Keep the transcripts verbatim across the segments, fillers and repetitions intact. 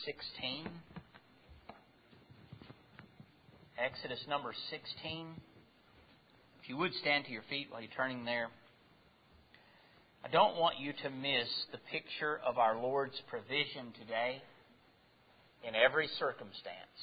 sixteen. Exodus number sixteen. If you would stand to your feet while you're turning there. I don't want you to miss the picture of our Lord's provision today in every circumstance.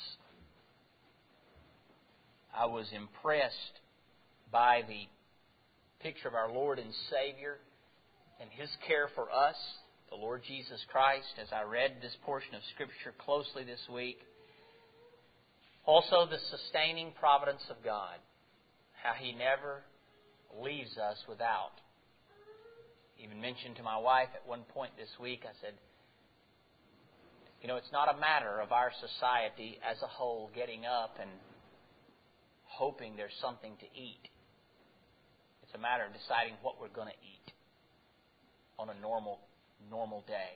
I was impressed by the picture of our Lord and Savior and His care for us, the Lord Jesus Christ, as I read this portion of Scripture closely this week. Also, the sustaining providence of God, how He never leaves us without. Even mentioned to my wife at one point this week, I said, you know, it's not a matter of our society as a whole getting up and hoping there's something to eat. It's a matter of deciding what we're going to eat on a normal, normal day.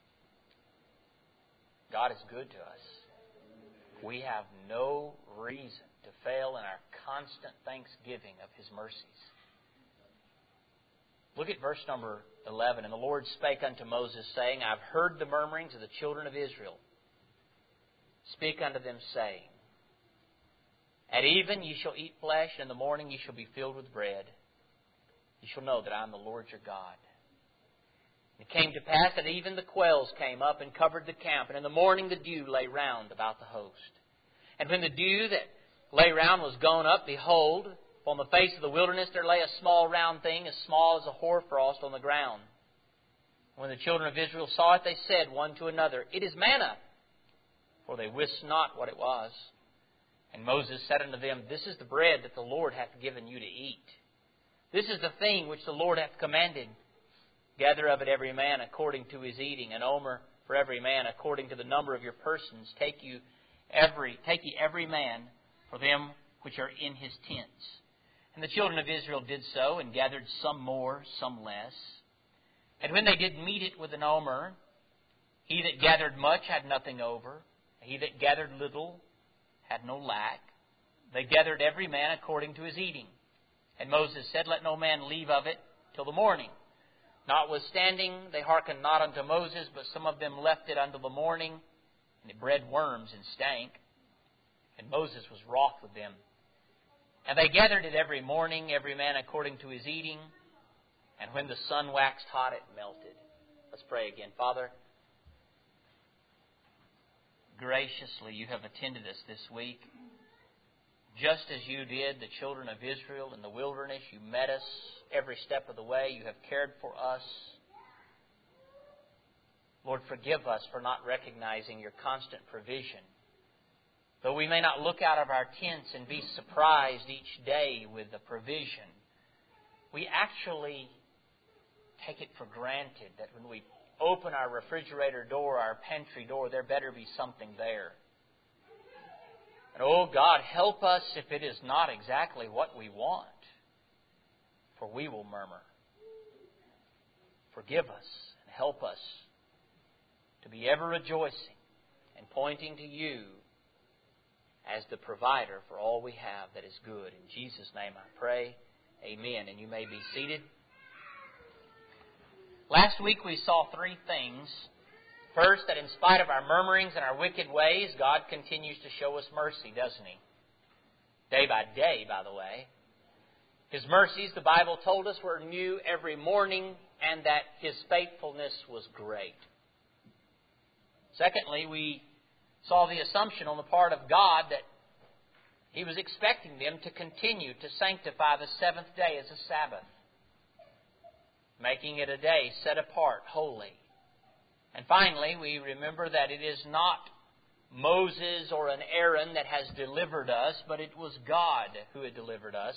God is good to us. We have no reason to fail in our constant thanksgiving of His mercies. Look at verse number eleven. And the Lord spake unto Moses, saying, I've heard the murmurings of the children of Israel. Speak unto them, saying, At even ye shall eat flesh, and in the morning ye shall be filled with bread. Ye shall know that I am the Lord your God. And it came to pass that even the quails came up and covered the camp, and in the morning the dew lay round about the host. And when the dew that lay round was gone up, behold, on the face of the wilderness there lay a small round thing, as small as a hoarfrost on the ground. When the children of Israel saw it, they said one to another, It is manna, for they wist not what it was. And Moses said unto them, This is the bread that the Lord hath given you to eat. This is the thing which the Lord hath commanded. Gather of it every man according to his eating, an omer for every man according to the number of your persons. Take you every take ye every man for them which are in his tents. And the children of Israel did so, and gathered some more, some less. And when they did meet it with an omer, he that gathered much had nothing over. He that gathered little had no lack. They gathered every man according to his eating. And Moses said, Let no man leave of it till the morning. Notwithstanding, they hearkened not unto Moses, but some of them left it until the morning, and it bred worms and stank. And Moses was wroth with them. And they gathered it every morning, every man according to his eating. And when the sun waxed hot, it melted. Let's pray again. Father, graciously you have attended us this week. Just as you did the children of Israel in the wilderness, you met us every step of the way. You have cared for us. Lord, forgive us for not recognizing your constant provision. Though we may not look out of our tents and be surprised each day with the provision, we actually take it for granted that when we open our refrigerator door, our pantry door, there better be something there. And oh God, help us if it is not exactly what we want, for we will murmur. Forgive us and help us to be ever rejoicing and pointing to you as the provider for all we have that is good. In Jesus' name I pray. Amen. And you may be seated. Last week we saw three things. First, that in spite of our murmurings and our wicked ways, God continues to show us mercy, doesn't He? Day by day, by the way. His mercies, the Bible told us, were new every morning, and that His faithfulness was great. Secondly, we saw the assumption on the part of God that He was expecting them to continue to sanctify the seventh day as a Sabbath, making it a day set apart, holy. And finally, we remember that it is not Moses or an Aaron that has delivered us, but it was God who had delivered us.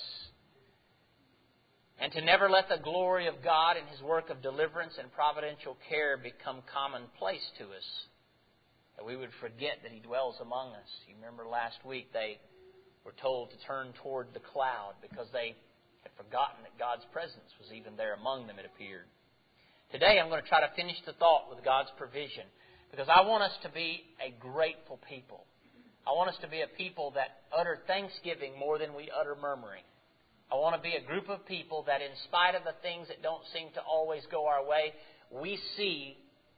And to never let the glory of God and His work of deliverance and providential care become commonplace to us, that we would forget that He dwells among us. You remember last week they were told to turn toward the cloud because they had forgotten that God's presence was even there among them, it appeared. Today I'm going to try to finish the thought with God's provision, because I want us to be a grateful people. I want us to be a people that utter thanksgiving more than we utter murmuring. I want to be a group of people that, in spite of the things that don't seem to always go our way, we see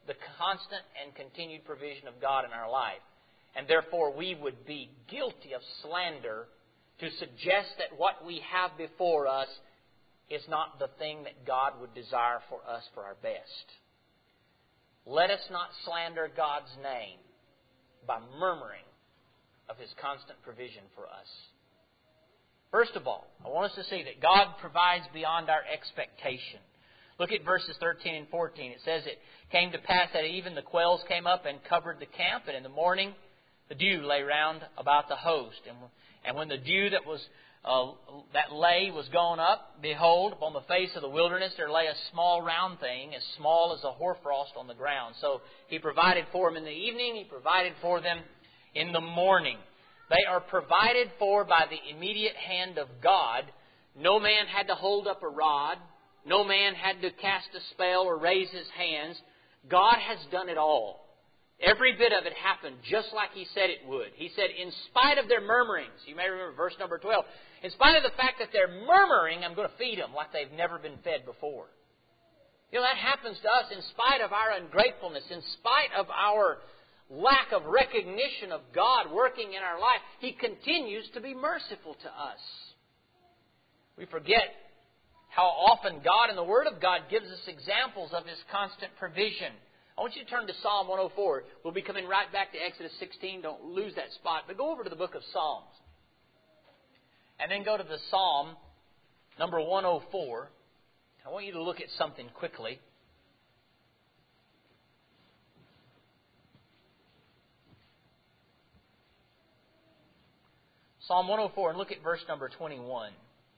the constant and continued provision of God in our life. And therefore we would be guilty of slander to suggest that what we have before us is not the thing that God would desire for us for our best. Let us not slander God's name by murmuring of His constant provision for us. First of all, I want us to see that God provides beyond our expectation. Look at verses thirteen and fourteen. It says, it came to pass that even the quails came up and covered the camp, and in the morning the dew lay round about the host. And, and when the dew that was uh, that lay was gone up, behold, upon the face of the wilderness there lay a small round thing, as small as a hoarfrost on the ground. So He provided for them in the evening, He provided for them in the morning. They are provided for by the immediate hand of God. No man had to hold up a rod. No man had to cast a spell or raise his hands. God has done it all. Every bit of it happened just like He said it would. He said, in spite of their murmurings, you may remember verse number twelve, in spite of the fact that they're murmuring, I'm going to feed them like they've never been fed before. You know, that happens to us in spite of our ungratefulness, in spite of our lack of recognition of God working in our life. He continues to be merciful to us. We forget how often God in the Word of God gives us examples of His constant provision. I want you to turn to Psalm one oh four. We'll be coming right back to Exodus sixteen. Don't lose that spot. But go over to the book of Psalms. And then go to the Psalm number one oh four. I want you to look at something quickly. Psalm one oh four, and look at verse number twenty-one.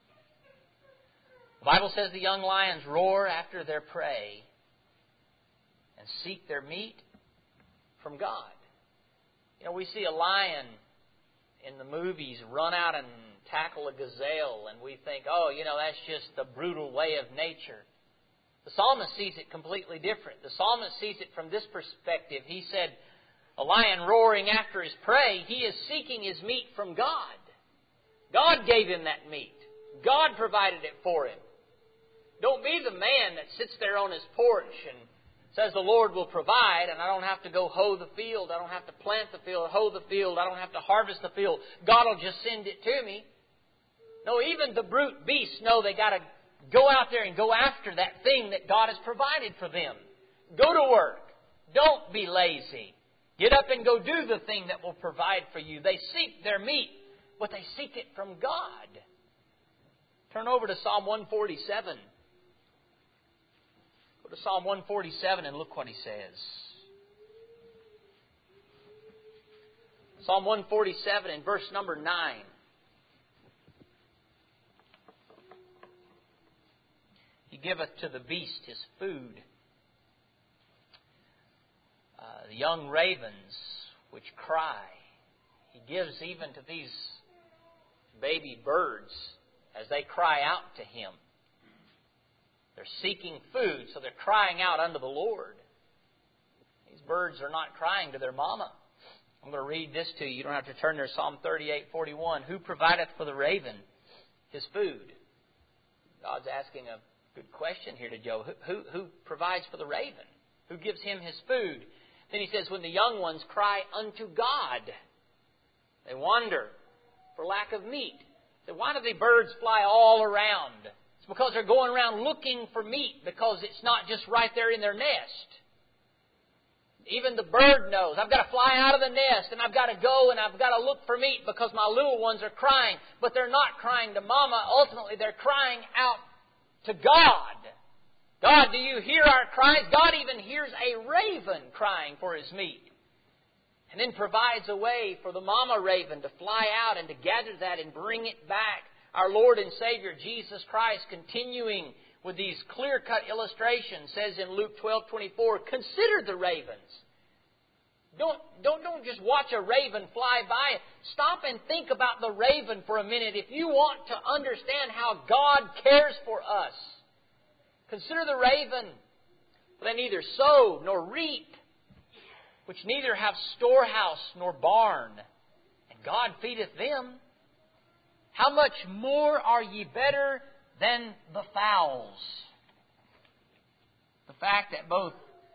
The Bible says the young lions roar after their prey and seek their meat from God. You know, we see a lion in the movies run out and tackle a gazelle, and we think, oh, you know, that's just the brutal way of nature. The psalmist sees it completely different. The psalmist sees it from this perspective. He said, a lion roaring after his prey, he is seeking his meat from God. God gave him that meat. God provided it for him. Don't be the man that sits there on his porch and says the Lord will provide, and I don't have to go hoe the field. I don't have to plant the field, hoe the field. I don't have to harvest the field. God will just send it to me. No, even the brute beasts know they got to go out there and go after that thing that God has provided for them. Go to work. Don't be lazy. Get up and go do the thing that will provide for you. They seek their meat, but they seek it from God. Turn over to Psalm one forty-seven. Go to Psalm one forty-seven and look what he says. Psalm one forty-seven and verse number nine. He giveth to the beast his food. Uh, the young ravens which cry. He gives even to these baby birds as they cry out to Him. They're seeking food, so they're crying out unto the Lord. These birds are not crying to their mama. I'm going to read this to you. You don't have to turn there. Psalm thirty-eight forty-one. Who provideth for the raven his food? God's asking a good question here to Job. Who, who, who provides for the raven? Who gives him his food? Then he says, when the young ones cry unto God, they wander for lack of meat. So why do the birds fly all around? It's because they're going around looking for meat, because it's not just right there in their nest. Even the bird knows, I've got to fly out of the nest, and I've got to go and I've got to look for meat because my little ones are crying. But they're not crying to Mama. Ultimately, they're crying out to God. God, do you hear our cries? God even hears a raven crying for his meat. And then provides a way for the mama raven to fly out and to gather that and bring it back. Our Lord and Savior Jesus Christ, continuing with these clear-cut illustrations, says in Luke twelve twenty-four, consider the ravens. Don't, don't, don't just watch a raven fly by. Stop and think about the raven for a minute. If you want to understand how God cares for us, consider the raven. They neither sow nor reap, which neither have storehouse nor barn, and God feedeth them. How much more are ye better than the fowls? The fact that both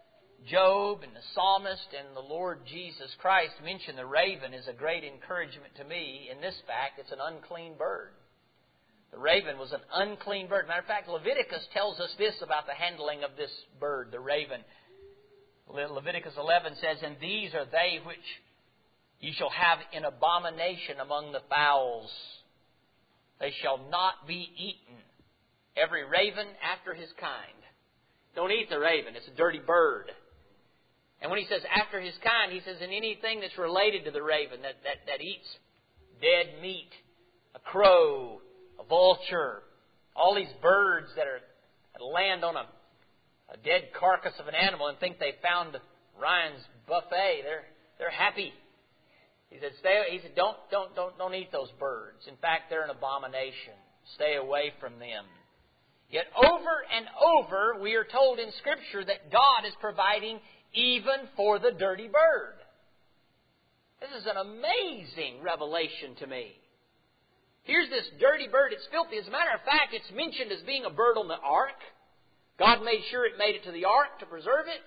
Job and the psalmist and the Lord Jesus Christ mention the raven is a great encouragement to me in this fact. It's an unclean bird. The raven was an unclean bird. Matter of fact, Leviticus tells us this about the handling of this bird, the raven. Leviticus eleven says, "And these are they which ye shall have in abomination among the fowls. They shall not be eaten. Every raven after his kind." Don't eat the raven. It's a dirty bird. And when he says after his kind, he says in anything that's related to the raven, that, that, that eats dead meat, a crow, a vulture, all these birds that are that land on a, a dead carcass of an animal and think they found Ryan's buffet. They're they're happy. He said, stay. He said, don't don't don't don't eat those birds. In fact, they're an abomination. Stay away from them. Yet over and over, we are told in Scripture that God is providing even for the dirty bird. This is an amazing revelation to me. Here's this dirty bird. It's filthy. As a matter of fact, it's mentioned as being a bird on the ark. God made sure it made it to the ark to preserve it.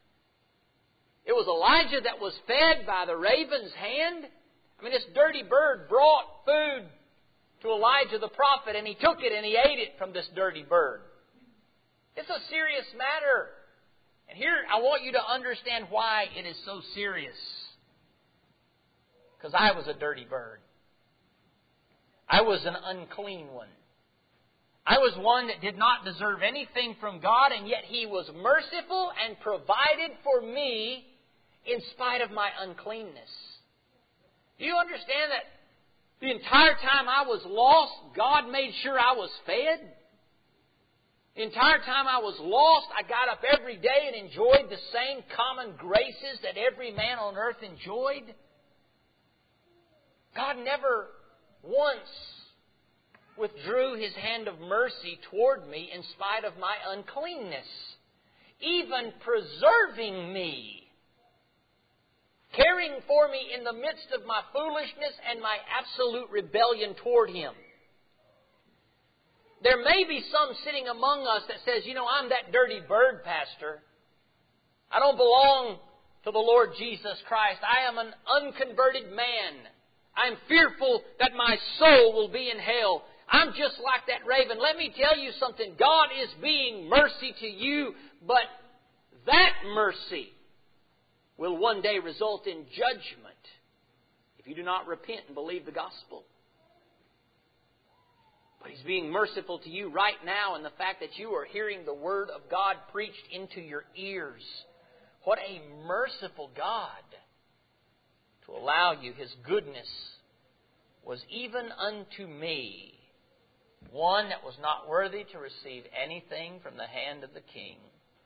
It was Elijah that was fed by the raven's hand. I mean, this dirty bird brought food to Elijah the prophet, and he took it and he ate it from this dirty bird. It's a serious matter. And here I want you to understand why it is so serious. Because I was a dirty bird. I was an unclean one. I was one that did not deserve anything from God, and yet He was merciful and provided for me in spite of my uncleanness. Do you understand that the entire time I was lost, God made sure I was fed? The entire time I was lost, I got up every day and enjoyed the same common graces that every man on earth enjoyed. God never once withdrew His hand of mercy toward me in spite of my uncleanness, even preserving me, caring for me in the midst of my foolishness and my absolute rebellion toward Him. There may be some sitting among us that says, you know, I'm that dirty bird, Pastor. I don't belong to the Lord Jesus Christ. I am an unconverted man. I'm fearful that my soul will be in hell. I'm just like that raven. Let me tell you something. God is being mercy to you, but that mercy will one day result in judgment if you do not repent and believe the gospel. But He's being merciful to you right now in the fact that you are hearing the Word of God preached into your ears. What a merciful God to allow you. His goodness was even unto me, one that was not worthy to receive anything from the hand of the king.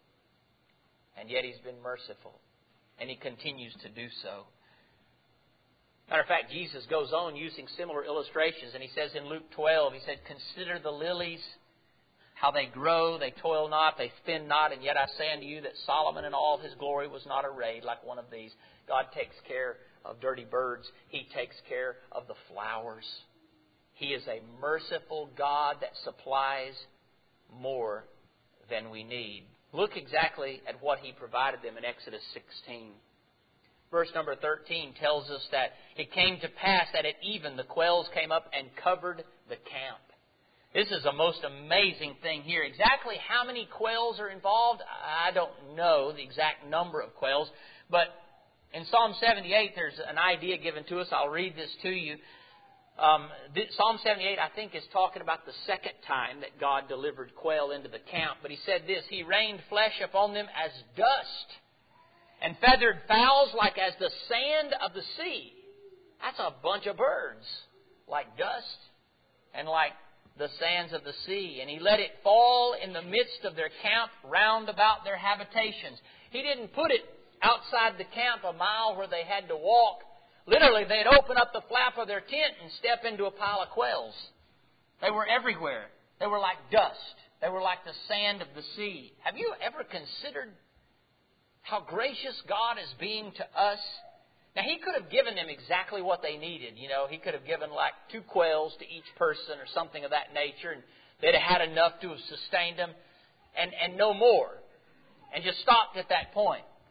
And yet He's been merciful. And He continues to do so. Matter of fact, Jesus goes on using similar illustrations. And He says in Luke twelve, He said, consider the lilies, how they grow, they toil not, they spin not. And yet I say unto you that Solomon in all his glory was not arrayed like one of these. God takes care of dirty birds. He takes care of the flowers. He is a merciful God that supplies more than we need. Look exactly at what He provided them in Exodus sixteen. Verse number thirteen tells us that it came to pass that at even the quails came up and covered the camp. This is a most amazing thing here. Exactly how many quails are involved, I don't know the exact number of quails. But in Psalm seventy-eight, there's an idea given to us. I'll read this to you. Um, this, Psalm seventy-eight, I think, is talking about the second time that God delivered quail into the camp. But He said this, He rained flesh upon them as dust, and feathered fowls like as the sand of the sea. That's a bunch of birds, like dust and like the sands of the sea. And He let it fall in the midst of their camp round about their habitations. He didn't put it outside the camp a mile where they had to walk. Literally, they'd open up the flap of their tent and step into a pile of quails. They were everywhere. They were like dust. They were like the sand of the sea. Have you ever considered how gracious God is being to us? Now, He could have given them exactly what they needed. You know, He could have given like two quails to each person or something of that nature, and they'd have had enough to have sustained them, and, and no more, and just stopped at that point.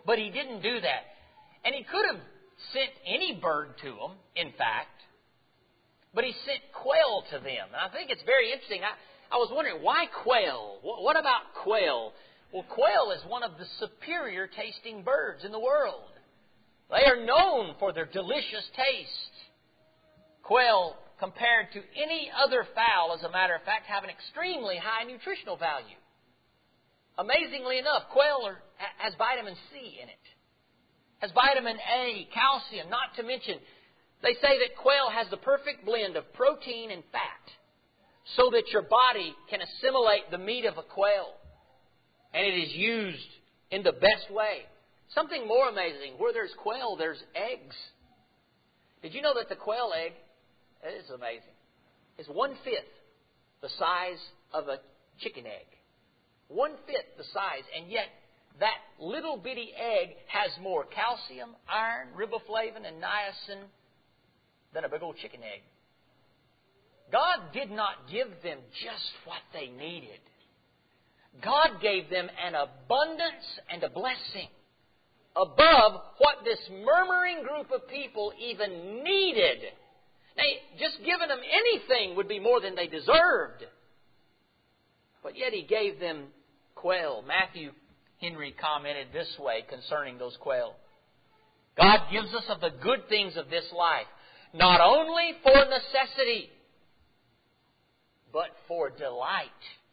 But He didn't do that. And He could have sent any bird to them, in fact. But He sent quail to them. And I think it's very interesting. I, I was wondering, why quail? What about quail? Well, quail is one of the superior tasting birds in the world. They are known for their delicious taste. Quail, compared to any other fowl, as a matter of fact, have an extremely high nutritional value. Amazingly enough, quail are, has vitamin C in it. Has vitamin A, calcium, not to mention, they say that quail has the perfect blend of protein and fat so that your body can assimilate the meat of a quail. And it is used in the best way. Something more amazing, where there's quail, there's eggs. Did you know that the quail egg, it is amazing, is one-fifth the size of a chicken egg? One-fifth the size, and yet that little bitty egg has more calcium, iron, riboflavin, and niacin than a big old chicken egg. God did not give them just what they needed. God gave them an abundance and a blessing above what this murmuring group of people even needed. Now, just giving them anything would be more than they deserved. But yet He gave them quail. Matthew Henry commented this way concerning those quail. God gives us of the good things of this life, not only for necessity, but for delight.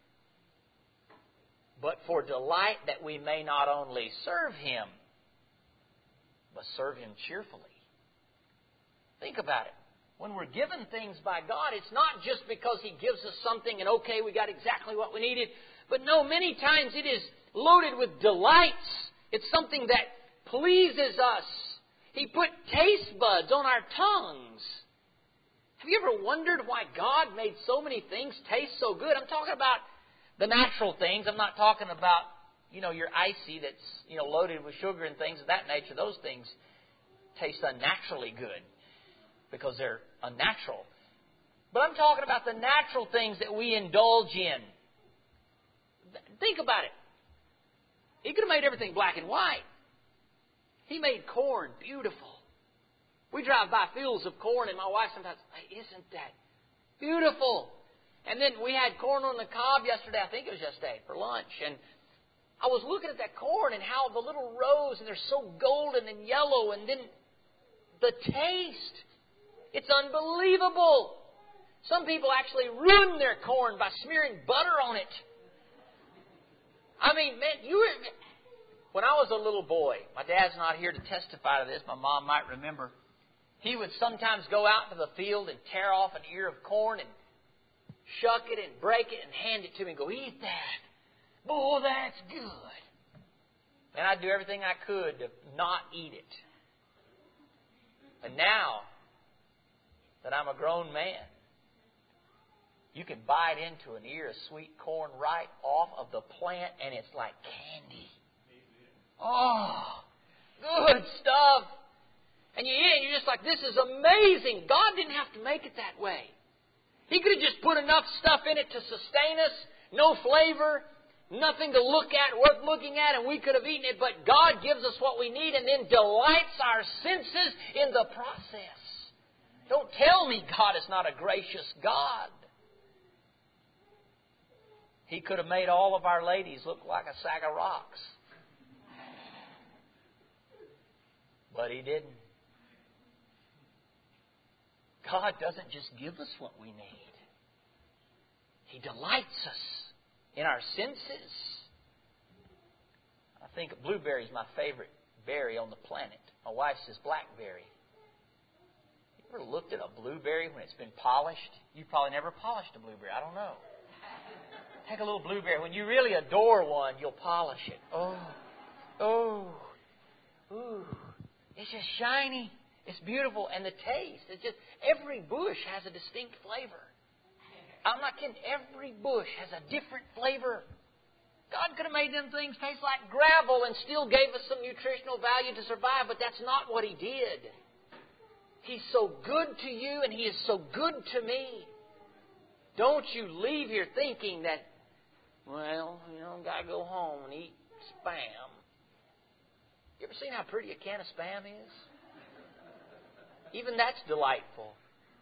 But for delight that we may not only serve Him, but serve Him cheerfully. Think about it. When we're given things by God, it's not just because He gives us something and okay, we got exactly what we needed. But no, many times it is loaded with delights. It's something that pleases us. He put taste buds on our tongues. Have you ever wondered why God made so many things taste so good? I'm talking about the natural things. I'm not talking about, you know, your icy that's, you know, loaded with sugar and things of that nature. Those things taste unnaturally good because they're unnatural. But I'm talking about the natural things that we indulge in. Think about it. He could have made everything black and white. He made corn beautiful. We drive by fields of corn and my wife sometimes, hey, isn't that beautiful? And then we had corn on the cob yesterday, I think it was yesterday, for lunch. And I was looking at that corn and how the little rows, and they're so golden and yellow. And then the taste, it's unbelievable. Some people actually ruin their corn by smearing butter on it. I mean, man, you were... When I was a little boy, my dad's not here to testify to this, my mom might remember, he would sometimes go out to the field and tear off an ear of corn and shuck it and break it and hand it to me and go, eat that. Boy, that's good. And I'd do everything I could to not eat it. And now that I'm a grown man, you can bite into an ear of sweet corn right off of the plant and it's like candy. Oh, good stuff. And you eat it and you're just like, this is amazing. God didn't have to make it that way. He could have just put enough stuff in it to sustain us, no flavor, nothing to look at, worth looking at, and we could have eaten it. But God gives us what we need and then delights our senses in the process. Don't tell me God is not a gracious God. He could have made all of our ladies look like a sack of rocks. But He didn't. God doesn't just give us what we need. He delights us in our senses. I think blueberry is my favorite berry on the planet. My wife says blackberry. You ever looked at a blueberry when it's been polished? You probably never polished a blueberry. I don't know. Take a little blueberry. When you really adore one, you'll polish it. Oh, oh, ooh. It's just shiny. It's beautiful. And the taste. It's just, every bush has a distinct flavor. I'm not kidding. Every bush has a different flavor. God could have made them things taste like gravel and still gave us some nutritional value to survive, but that's not what He did. He's so good to you and He is so good to me. Don't you leave here thinking that, well, you know, I've got to go home and eat Spam. You ever seen how pretty a can of Spam is? Even that's delightful.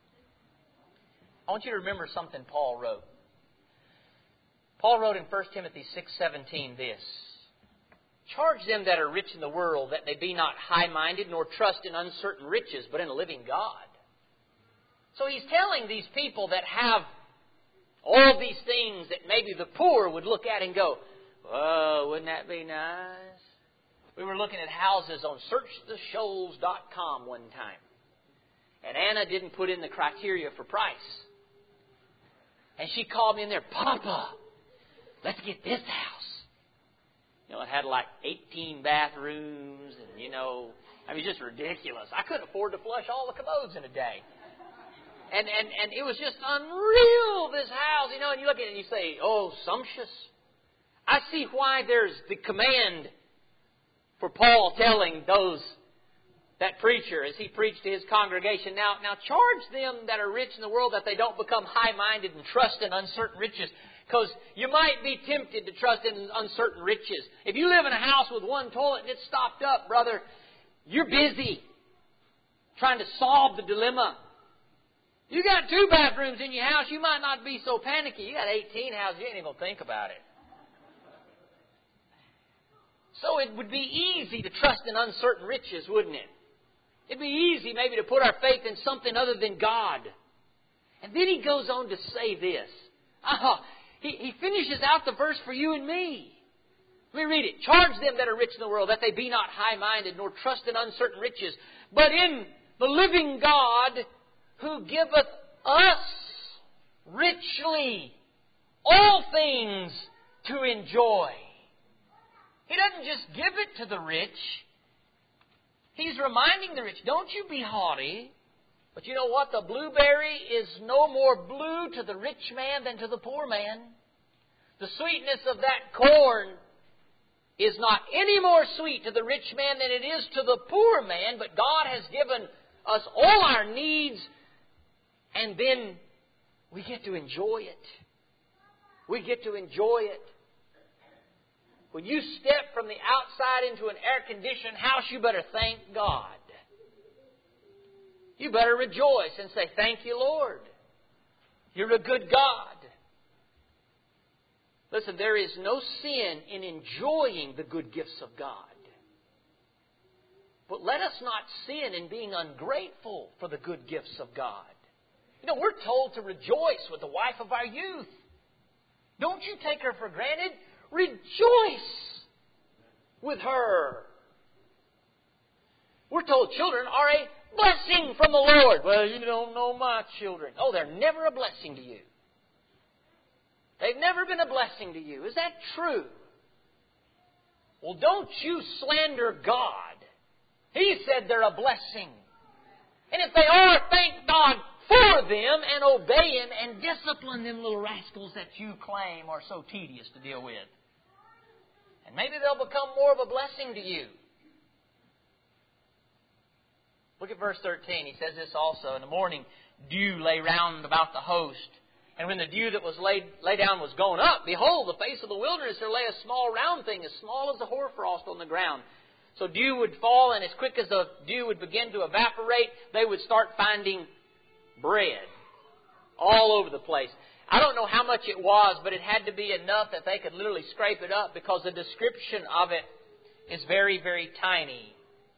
I want you to remember something Paul wrote. Paul wrote in First Timothy six seventeen this. Charge them that are rich in the world that they be not high-minded nor trust in uncertain riches, but in a living God. So he's telling these people that have all these things that maybe the poor would look at and go, oh, wouldn't that be nice? We were looking at houses on search the shoals dot com one time. And Anna didn't put in the criteria for price. And she called me in there, Papa, let's get this house. You know, it had like eighteen bathrooms and, you know, I mean, just ridiculous. I couldn't afford to flush all the commodes in a day. And, and, and it was just unreal, this house, you know, and you look at it and you say, oh, sumptuous. I see why there's the command for Paul telling those, that preacher, as he preached to his congregation, now, now charge them that are rich in the world that they don't become high-minded and trust in uncertain riches. Because you might be tempted to trust in uncertain riches. If you live in a house with one toilet and it's stopped up, brother, you're busy trying to solve the dilemma. You got two bathrooms in your house, you might not be so panicky. You got eighteen houses, you ain't even going to think about it. So it would be easy to trust in uncertain riches, wouldn't it? It'd be easy maybe to put our faith in something other than God. And then he goes on to say this. Ah, he, he finishes out the verse for you and me. Let me read it. Charge them that are rich in the world, that they be not high-minded, nor trust in uncertain riches, but in the living God, who giveth us richly all things to enjoy. He doesn't just give it to the rich. He's reminding the rich, don't you be haughty. But you know what? The blueberry is no more blue to the rich man than to the poor man. The sweetness of that corn is not any more sweet to the rich man than it is to the poor man. But God has given us all our needs, and then we get to enjoy it. We get to enjoy it. When you step from the outside into an air-conditioned house, you better thank God. You better rejoice and say, thank you, Lord. You're a good God. Listen, there is no sin in enjoying the good gifts of God. But let us not sin in being ungrateful for the good gifts of God. You know, we're told to rejoice with the wife of our youth. Don't you take her for granted. Rejoice with her. We're told children are a blessing from the Lord. Well, you don't know my children. Oh, they're never a blessing to you. They've never been a blessing to you. Is that true? Well, don't you slander God. He said they're a blessing. And if they are, thank God for them and obey Him and discipline them little rascals that you claim are so tedious to deal with. And maybe they'll become more of a blessing to you. Look at verse thirteen. He says this also. In the morning, dew lay round about the host. And when the dew that was laid, laid down was gone up, behold, the face of the wilderness, there lay a small round thing, as small as the hoarfrost on the ground. So dew would fall, and as quick as the dew would begin to evaporate, they would start finding bread all over the place. I don't know how much it was, but it had to be enough that they could literally scrape it up, because the description of it is very, very tiny.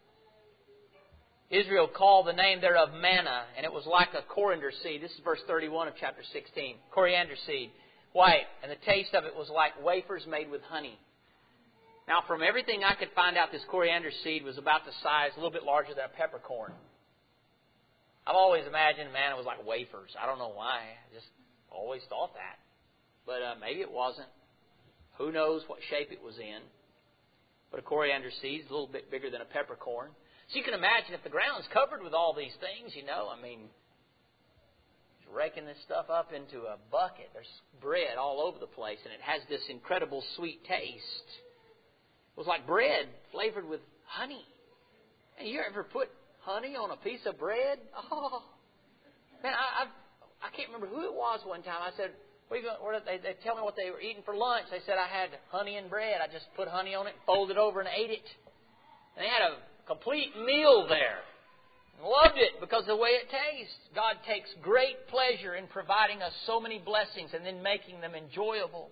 Israel called the name thereof manna, and it was like a coriander seed. This is verse thirty-one of chapter sixteen. Coriander seed, white, and the taste of it was like wafers made with honey. Now, from everything I could find out, this coriander seed was about the size, a little bit larger than a peppercorn. I've always imagined manna was like wafers. I don't know why. I just always thought that. But uh, maybe it wasn't. Who knows what shape it was in. But a coriander seed is a little bit bigger than a peppercorn. So you can imagine if the ground's covered with all these things, you know, I mean, just raking this stuff up into a bucket. There's bread all over the place, and it has this incredible sweet taste. It was like bread flavored with honey. And you ever put honey on a piece of bread? Oh, man, I I've, I can't remember who it was one time. I said, what are you going, they, they tell me what they were eating for lunch. They said I had honey and bread. I just put honey on it, folded over, and ate it. And they had a complete meal there. Loved it because of the way it tastes. God takes great pleasure in providing us so many blessings and then making them enjoyable.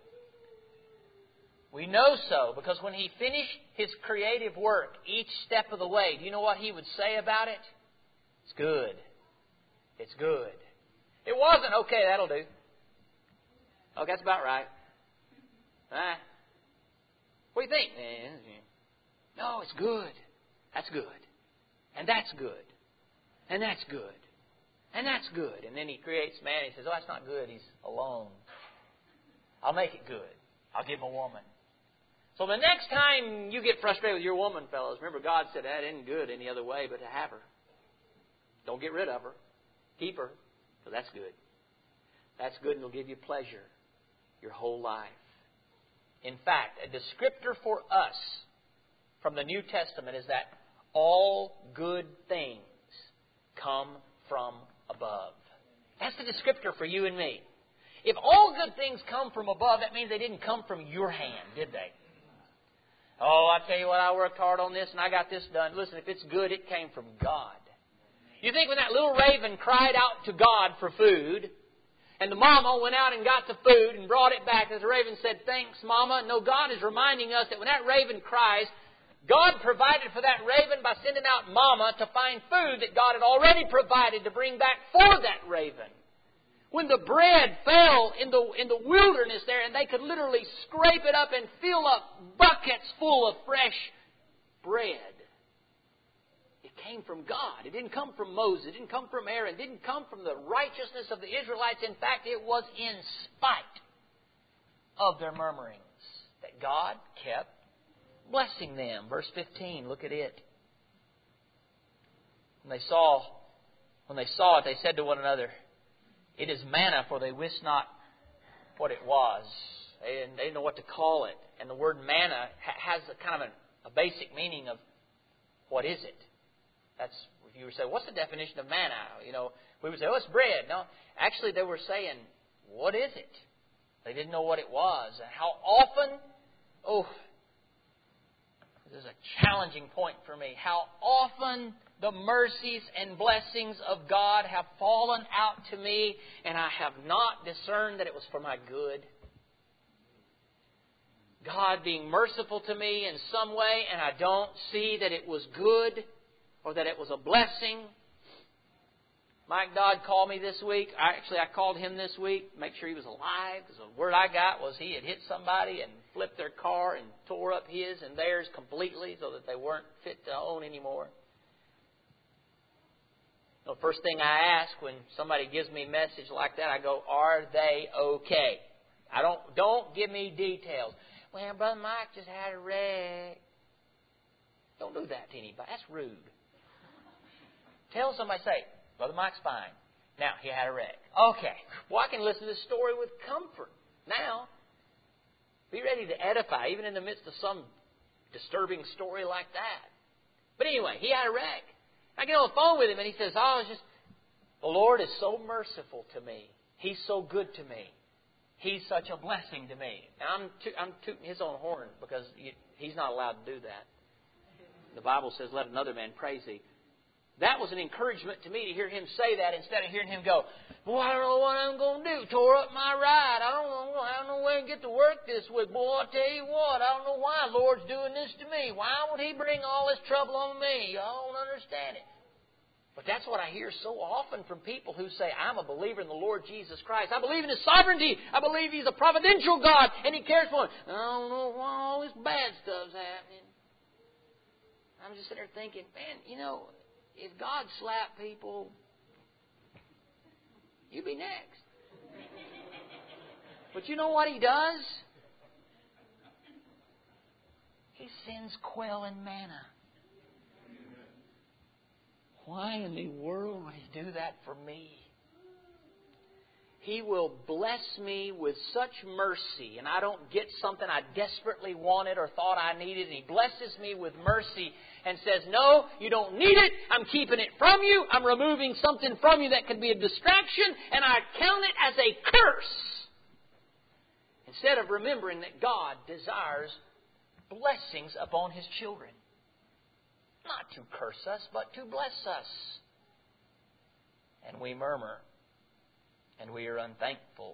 We know so because when He finished His creative work each step of the way, do you know what He would say about it? It's good. It's good. It wasn't, okay, that'll do. Oh, that's about right. Ah. What do you think? No, it's good. That's good. And that's good. And that's good. And that's good. And then He creates man. He says, oh, that's not good. He's alone. I'll make it good. I'll give him a woman. So the next time you get frustrated with your woman, fellows, remember God said that isn't good any other way but to have her. Don't get rid of her. Keep her. Because that's good. That's good and it'll give you pleasure your whole life. In fact, a descriptor for us from the New Testament is that all good things come from above. That's the descriptor for you and me. If all good things come from above, that means they didn't come from your hand, did they? Oh, I tell you what, I worked hard on this and I got this done. Listen, if it's good, it came from God. You think when that little raven cried out to God for food, and the mama went out and got the food and brought it back, as the raven said, thanks, Mama. No, God is reminding us that when that raven cries, God provided for that raven by sending out Mama to find food that God had already provided to bring back for that raven. When the bread fell in the in the wilderness there, and they could literally scrape it up and fill up buckets full of fresh bread. It came from God. It didn't come from Moses. It didn't come from Aaron. It didn't come from the righteousness of the Israelites. In fact, it was in spite of their murmurings that God kept blessing them. Verse fifteen, look at it. When they saw, when they saw it, they said to one another, it is manna, for they wist not what it was. They didn't, they didn't know what to call it. And the word manna has a kind of a, a basic meaning of what is it? That's, if you were saying, what's the definition of manna? You know, we would say, oh, it's bread. No, actually they were saying, what is it? They didn't know what it was. And how often, oh, this is a challenging point for me. How often the mercies and blessings of God have fallen out to me and I have not discerned that it was for my good. God being merciful to me in some way and I don't see that it was good or that it was a blessing. Mike Dodd called me this week. I, actually, I called him this week, make sure he was alive, because the word I got was he had hit somebody and flipped their car and tore up his and theirs completely so that they weren't fit to own anymore. The first thing I ask when somebody gives me a message like that, I go, are they okay? I don't don't give me details. Well, Brother Mike just had a wreck. Don't do that to anybody. That's rude. Tell somebody, say, Brother Mike's fine. Now, he had a wreck. Okay. Well, I can listen to this story with comfort. Now, be ready to edify, even in the midst of some disturbing story like that. But anyway, he had a wreck. I get on the phone with him and he says, oh, it's just, the Lord is so merciful to me. He's so good to me. He's such a blessing to me. And I'm, to, I'm tooting his own horn because he's not allowed to do that. The Bible says, let another man praise thee. That was an encouragement to me to hear him say that instead of hearing him go, boy, I don't know what I'm going to do. Tore up my ride. I don't know, I don't know where to get to work this week. Boy, I'll tell you what, I don't know why the Lord's doing this to me. Why would He bring all this trouble on me? I don't understand it. But that's what I hear so often from people who say, I'm a believer in the Lord Jesus Christ. I believe in His sovereignty. I believe He's a providential God and He cares for me. I don't know why all this bad stuff's happening. I'm just sitting there thinking, man, you know, if God slapped people, you'd be next. But you know what He does? He sends quail and manna. Why in the world would He do that for me? He will bless me with such mercy, and I don't get something I desperately wanted or thought I needed, and He blesses me with mercy and says, no, you don't need it. I'm keeping it from you. I'm removing something from you that could be a distraction, and I count it as a curse. Instead of remembering that God desires blessings upon His children. not to curse us, but to bless us. And we murmur, and we are unthankful.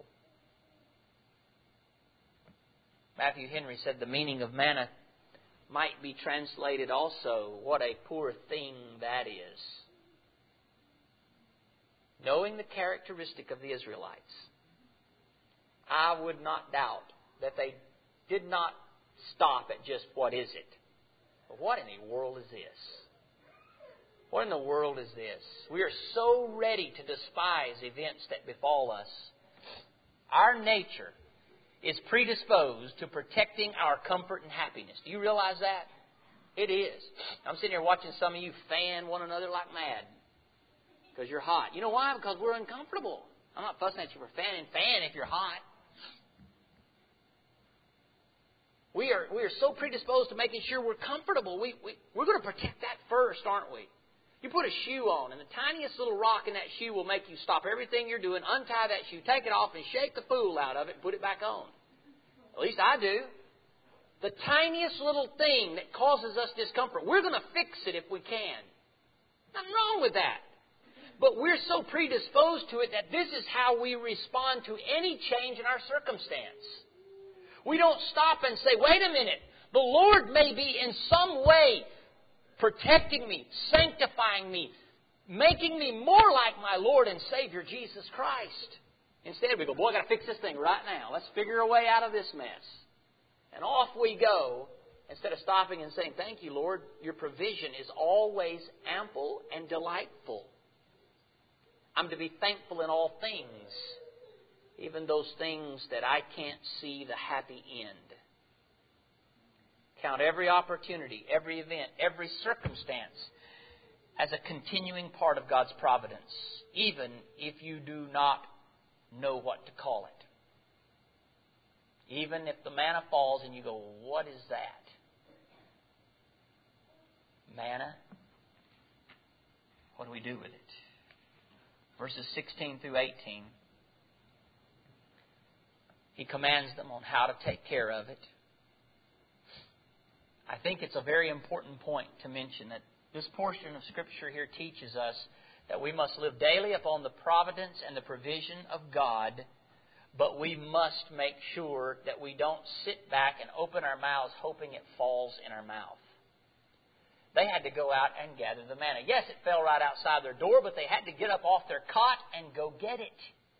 Matthew Henry said the meaning of manna might be translated also, what a poor thing that is. Knowing the characteristic of the Israelites, I would not doubt that they did not stop at just what is it. But what in the world is this? What in the world is this? We are so ready to despise events that befall us. Our nature is predisposed to protecting our comfort and happiness. Do you realize that? It is. I'm sitting here watching some of you fan one another like mad because you're hot. You know why? Because we're uncomfortable. I'm not fussing at you for fanning. Fan if you're hot. We are we are so predisposed to making sure we're comfortable. We, we, we're going to protect that first, aren't we? You put a shoe on, and the tiniest little rock in that shoe will make you stop everything you're doing, untie that shoe, take it off, and shake the fool out of it and put it back on. At least I do. The tiniest little thing that causes us discomfort, we're going to fix it if we can. Nothing wrong with that. But we're so predisposed to it that this is how we respond to any change in our circumstance. We don't stop and say, wait a minute, the Lord may be in some way protecting me, sanctifying me, making me more like my Lord and Savior, Jesus Christ. Instead, we go, boy, I've got to fix this thing right now. Let's figure a way out of this mess. And off we go, instead of stopping and saying, thank you, Lord, your provision is always ample and delightful. I'm to be thankful in all things, even those things that I can't see the happy end. Count every opportunity, every event, every circumstance as a continuing part of God's providence, even if you do not know what to call it. Even if the manna falls and you go, what is that? Manna? What do we do with it? Verses sixteen through eighteen. He commands them on how to take care of it. I think it's a very important point to mention that this portion of Scripture here teaches us that we must live daily upon the providence and the provision of God, but we must make sure that we don't sit back and open our mouths hoping it falls in our mouth. They had to go out and gather the manna. Yes, it fell right outside their door, but they had to get up off their cot and go get it.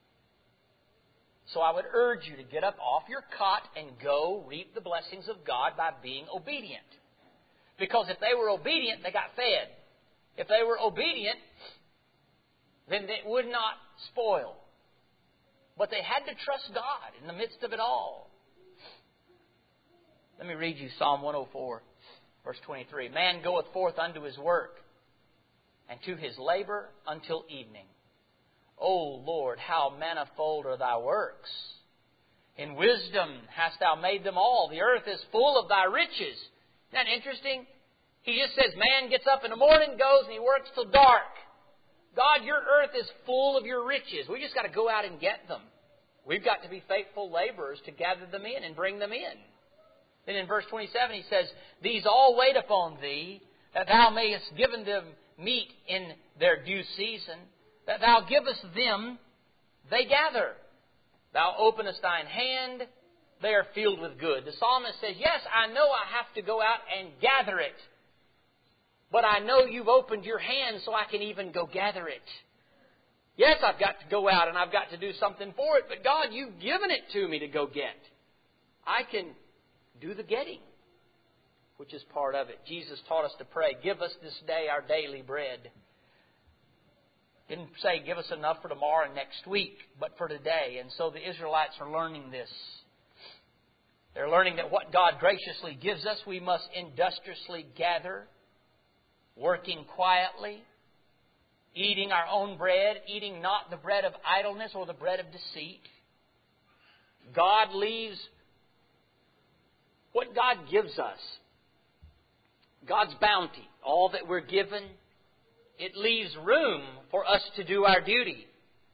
So I would urge you to get up off your cot and go reap the blessings of God by being obedient. Because if they were obedient, they got fed. If they were obedient, then it would not spoil. But they had to trust God in the midst of it all. Let me read you Psalm one oh four, verse twenty-three. Man goeth forth unto his work, and to his labor until evening. O Lord, how manifold are thy works. In wisdom hast thou made them all. The earth is full of thy riches. Isn't that interesting? He just says man gets up in the morning, goes, and he works till dark. God, your earth is full of your riches. We just got to go out and get them. We've got to be faithful laborers to gather them in and bring them in. Then in verse twenty-seven he says, these all wait upon thee, that thou mayest give them meat in their due season. That thou givest them, they gather. Thou openest thine hand, they are filled with good. The psalmist says, yes, I know I have to go out and gather it. But I know you've opened your hand so I can even go gather it. Yes, I've got to go out and I've got to do something for it. But God, you've given it to me to go get. I can do the getting, which is part of it. Jesus taught us to pray, give us this day our daily bread. Didn't say give us enough for tomorrow and next week, but for today. And so the Israelites are learning this. They're learning that what God graciously gives us, we must industriously gather, working quietly, eating our own bread, eating not the bread of idleness or the bread of deceit. God leaves what God gives us, God's bounty, all that we're given, it leaves room for us to do our duty.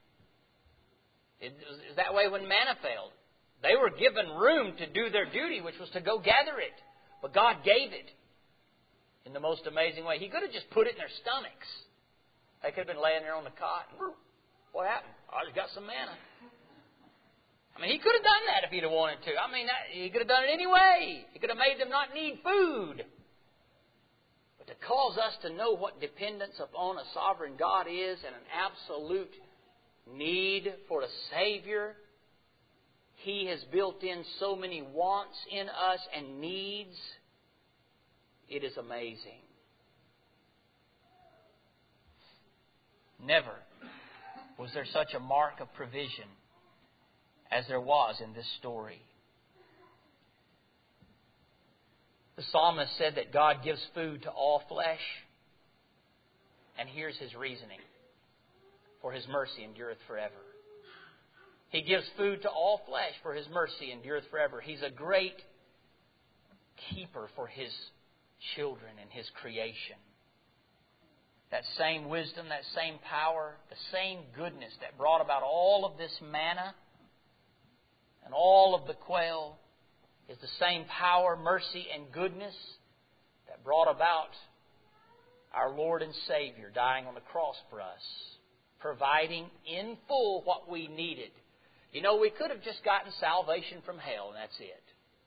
It was that way when manna failed. They were given room to do their duty, which was to go gather it. But God gave it. in the most amazing way. He could have just put it in their stomachs. They could have been laying there on the cot. What happened? I just got some manna. I mean, He could have done that if He'd have wanted to. I mean, He could have done it anyway. He could have made them not need food. But to cause us to know what dependence upon a sovereign God is and an absolute need for a Savior, He has built in so many wants in us and needs. It is amazing. Never was there such a mark of provision as there was in this story. The psalmist said that God gives food to all flesh. And here's his reasoning. For His mercy endureth forever. He gives food to all flesh, for His mercy endureth forever. He's a great keeper for His children and His creation. That same wisdom, that same power, the same goodness that brought about all of this manna and all of the quail is the same power, mercy, and goodness that brought about our Lord and Savior dying on the cross for us, providing in full what we needed. You know, we could have just gotten salvation from hell, and that's it.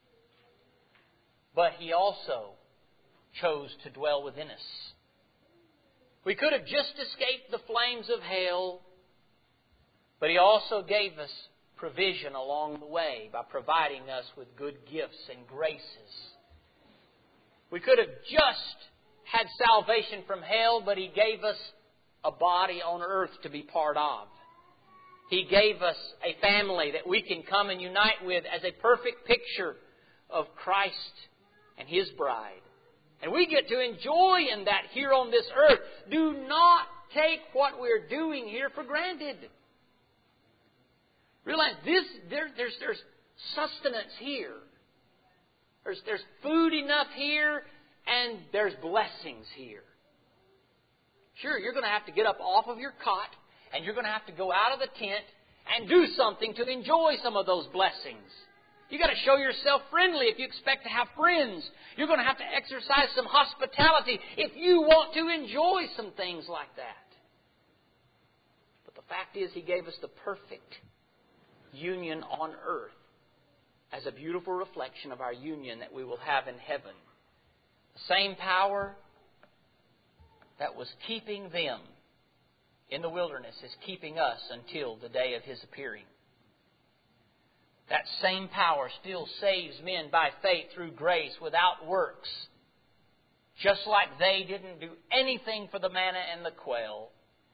But He also chose to dwell within us. We could have just escaped the flames of hell, but He also gave us provision along the way by providing us with good gifts and graces. We could have just had salvation from hell, but He gave us a body on earth to be part of. He gave us a family that we can come and unite with as a perfect picture of Christ and His bride. And we get to enjoy in that here on this earth. Do not take what we're doing here for granted. Realize this, there, there's, there's sustenance here. There's, there's food enough here, and there's blessings here. Sure, you're going to have to get up off of your cot, and you're going to have to go out of the tent and do something to enjoy some of those blessings. You've got to show yourself friendly if you expect to have friends. You're going to have to exercise some hospitality if you want to enjoy some things like that. But the fact is, He gave us the perfect union on earth as a beautiful reflection of our union that we will have in heaven. The same power that was keeping them in the wilderness is keeping us until the day of His appearing. That same power still saves men by faith through grace without works. Just like they didn't do anything for the manna and the quail,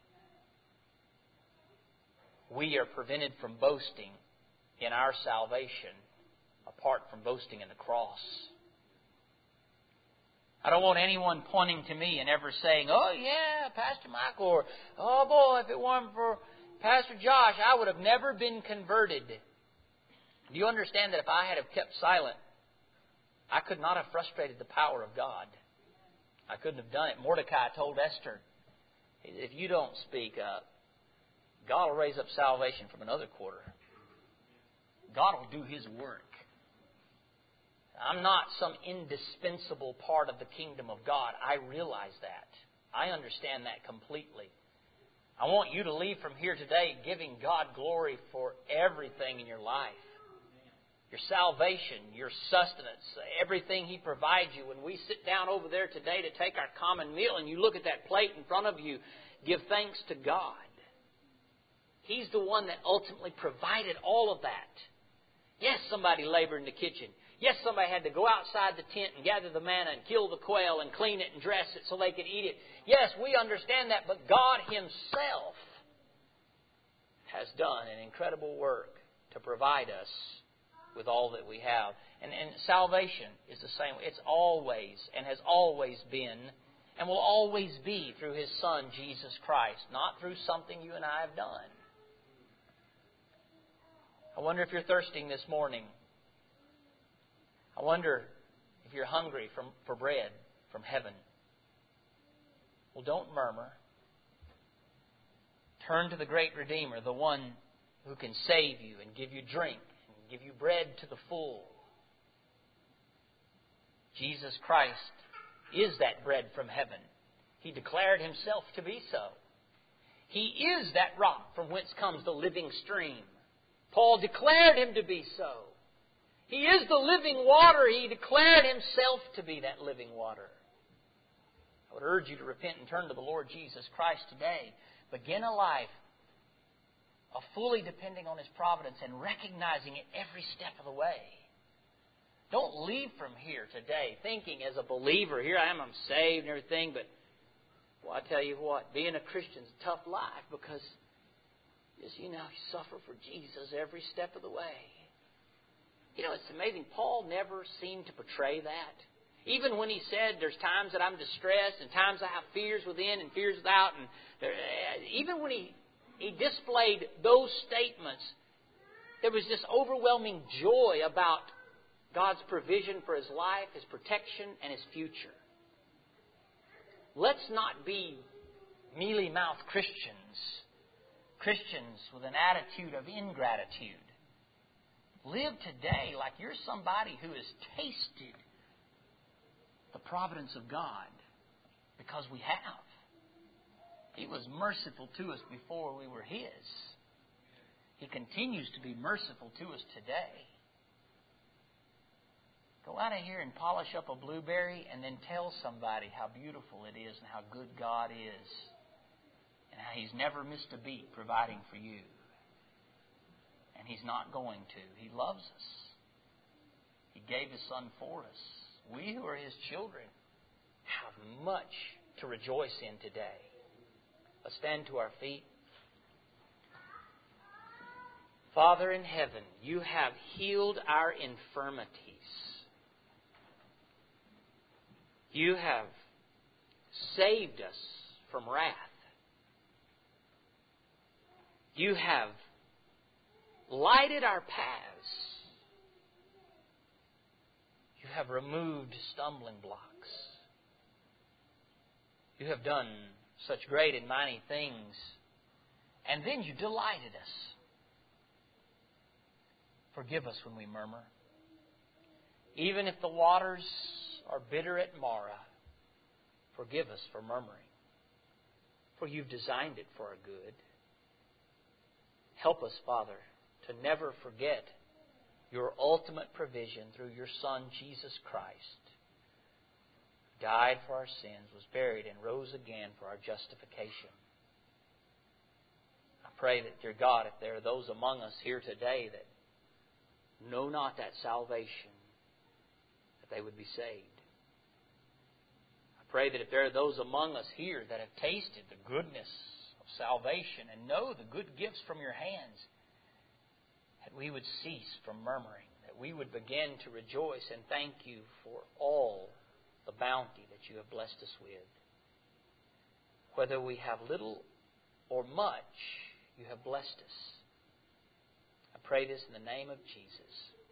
we are prevented from boasting in our salvation apart from boasting in the cross. I don't want anyone pointing to me and ever saying, "Oh yeah, Pastor Michael," or "Oh boy, if it weren't for Pastor Josh, I would have never been converted." Do you understand that if I had have kept silent, I could not have frustrated the power of God? I couldn't have done it. Mordecai told Esther, if you don't speak up, God will raise up salvation from another quarter. God will do His work. I'm not some indispensable part of the kingdom of God. I realize that. I understand that completely. I want you to leave from here today giving God glory for everything in your life. Your salvation, your sustenance, everything He provides you. When we sit down over there today to take our common meal and you look at that plate in front of you, give thanks to God. He's the one that ultimately provided all of that. Yes, somebody labored in the kitchen. Yes, somebody had to go outside the tent and gather the manna and kill the quail and clean it and dress it so they could eat it. Yes, we understand that, but God Himself has done an incredible work to provide us with all that we have. And, and salvation is the same. It's always and has always been and will always be through His Son, Jesus Christ, not through something you and I have done. I wonder if you're thirsting this morning. I wonder if you're hungry from, for bread from heaven. Well, don't murmur. Turn to the great Redeemer, the one who can save you and give you drink and give you bread to the full. Jesus Christ is that bread from heaven. He declared Himself to be so. He is that rock from whence comes the living stream. Paul declared Him to be so. He is the living water. He declared Himself to be that living water. I would urge you to repent and turn to the Lord Jesus Christ today. Begin a life of fully depending on His providence and recognizing it every step of the way. Don't leave from here today thinking as a believer, here I am, I'm saved and everything, but well, I tell you what, being a Christian is a tough life because, just, you know, you suffer for Jesus every step of the way. You know, it's amazing. Paul never seemed to portray that. Even when he said there's times that I'm distressed and times I have fears within and fears without, and there, even when he, he displayed those statements, there was this overwhelming joy about God's provision for his life, His protection, and His future. Let's not be mealy-mouthed Christians, Christians with an attitude of ingratitude. Live today like you're somebody who has tasted the providence of God, because we have. He was merciful to us before we were His. He continues to be merciful to us today. Go out of here and polish up a blueberry and then tell somebody how beautiful it is and how good God is and how He's never missed a beat providing for you. And He's not going to. He loves us. He gave His Son for us. We who are His children have much to rejoice in today. Let's stand to our feet. Father in heaven, You have healed our infirmities. You have saved us from wrath. You have lighted our paths. You have removed stumbling blocks. You have done such great and mighty things. And then You delighted us. Forgive us when we murmur. Even if the waters are bitter at Mara, forgive us for murmuring. For You've designed it for our good. Help us, Father, to never forget Your ultimate provision through Your Son, Jesus Christ, who died for our sins, was buried, and rose again for our justification. I pray that, dear God, if there are those among us here today that know not that salvation, that they would be saved. I pray that if there are those among us here that have tasted the goodness of salvation and know the good gifts from Your hands, that we would cease from murmuring, that we would begin to rejoice and thank You for all the bounty that You have blessed us with. Whether we have little or much, You have blessed us. I pray this in the name of Jesus.